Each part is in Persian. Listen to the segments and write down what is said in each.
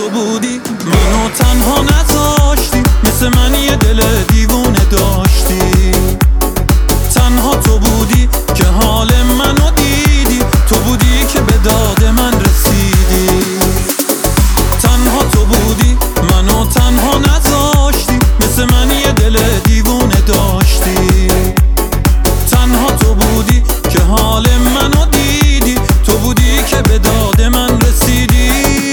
تو بودی منو تنها نذاشتی، مثل من یه دل دیوونه داشتی. تنها تو بودی که حال منو دیدی، تو بودی که به داد من رسیدی. تنها تو بودی منو تنها نذاشتی، مثل من یه دل دیوونه داشتی. تنها تو بودی که حال منو دیدی، تو بودی که به داد من رسیدی.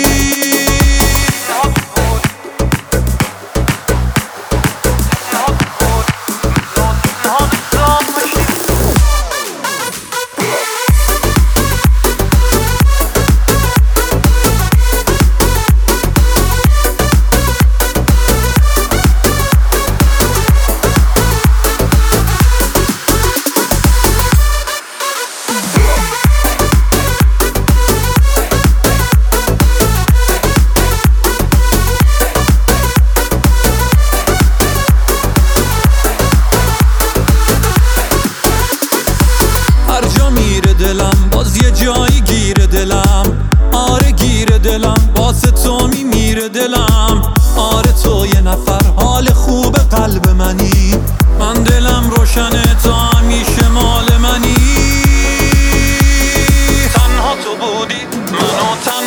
هر جا میره دلم باز یه جایی گیره دلم. آره گیره دلم واسه تو میمیره دلم. آره تو یه نفر حال خوب قلب منی، من دلم روشنه تو همیشه مال منی. تنها تو بودی منو